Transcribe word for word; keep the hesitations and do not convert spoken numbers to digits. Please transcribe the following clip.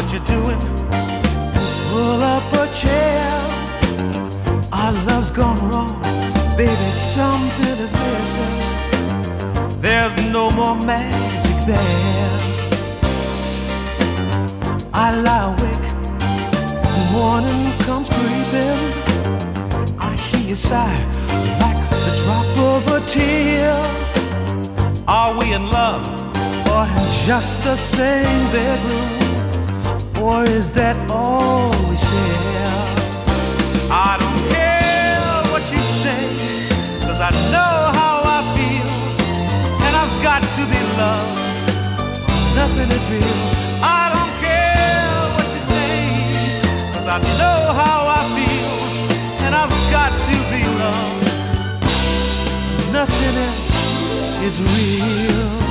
what you're doing and pull up a chair. Our love's gone wrong, baby, something is missing. There's no more magic there. I lie awake as morning comes creeping. I hear you sigh like the drop of a tear. Are we in love or in just the same bedroom? Or is that all we share? I don't care what you say, 'cause I know how I feel, and I've got to be loved. Nothing is real. I don't care what you say, 'cause I know how I feel, and I've got to be loved. Nothing else is real.